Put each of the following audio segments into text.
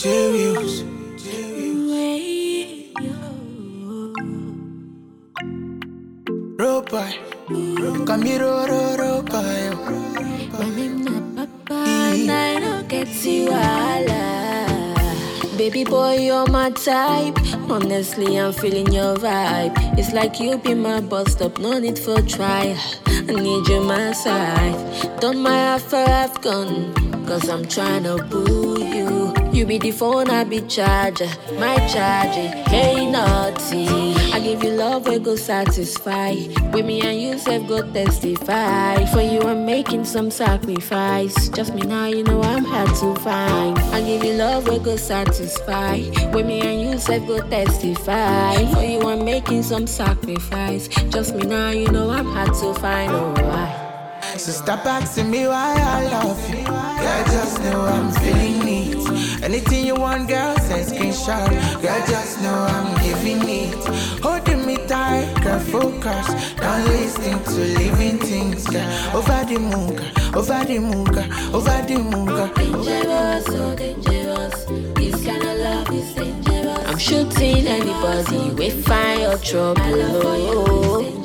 J-Wheels. Ropa, Camiro, Ropa. When him not papa, I don't get you all. Baby boy, you're my type. Honestly, I'm feeling your vibe. It's like you be my bus stop, no need for trial. I need you my side. Don't mind after I've gone, cause I'm tryna boo you. You be the phone, I be charger. My charger, hey naughty. I give you love, we go satisfy. With me and you, self go testify. For you, I'm making some sacrifice. Just me now, you know I'm hard to find. I give you love, we go satisfy. With me and you, self go testify. For you, I'm making some sacrifice. Just me now, you know I'm hard to find. Alright. So stop asking me why I love you. Girl, just know I'm feeling it. Anything you want, girl, send screenshot. Girl, just know I'm giving it. Holding me tight, girl, focus. Don't listen to living things, girl. Over the moon, girl, over the moon, girl, over the moon, girl. Dangerous, so dangerous. This kind of love is dangerous. I'm shooting anybody with fire or trouble.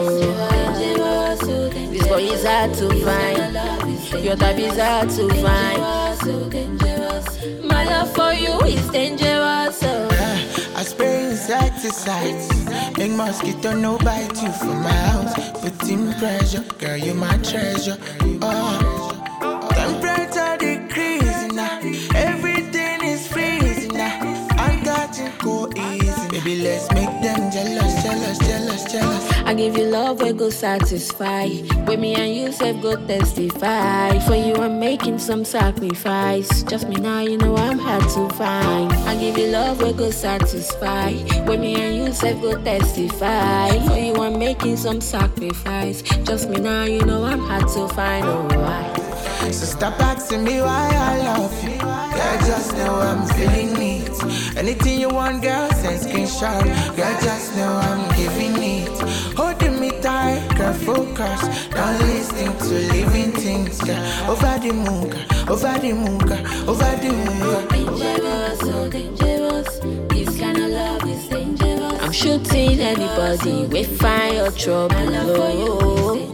This boy is hard to find. Your type is hard to find. My love for you is dangerous. I spray insecticides. Make mosquito no bite you from my house. Put in pressure, girl, you my treasure. Temperature decreasing now. Everything is freezing now. I'm getting cool easy. Baby, let's make them jealous, jealous, jealous, jealous. I give you love, we go satisfy. With me and you, self go testify. For you, I'm making some sacrifice. Just me now, you know I'm hard to find. I give you love, we go satisfy. With me and you, self go testify. For you, I'm making some sacrifice. Just me now, you know I'm hard to find. Alright. So stop asking me why I love you. Girl, just know I'm feeling it. Anything you want, girl, send screenshot. Girl, just know I'm giving it. Holding me tight, girl, focus. Don't listen to living things, girl. Over the moon, girl, over the moon, girl, over the moon, girl. Dangerous, so dangerous. This kind of love is dangerous. I'm shooting anybody with fire or trouble.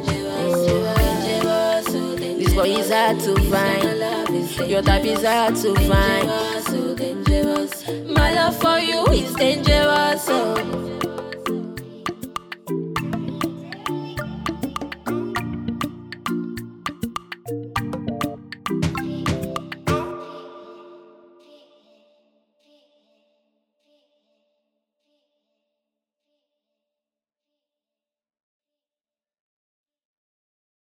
This boy is hard to find. Your type is hard to find. My love for you is dangerous.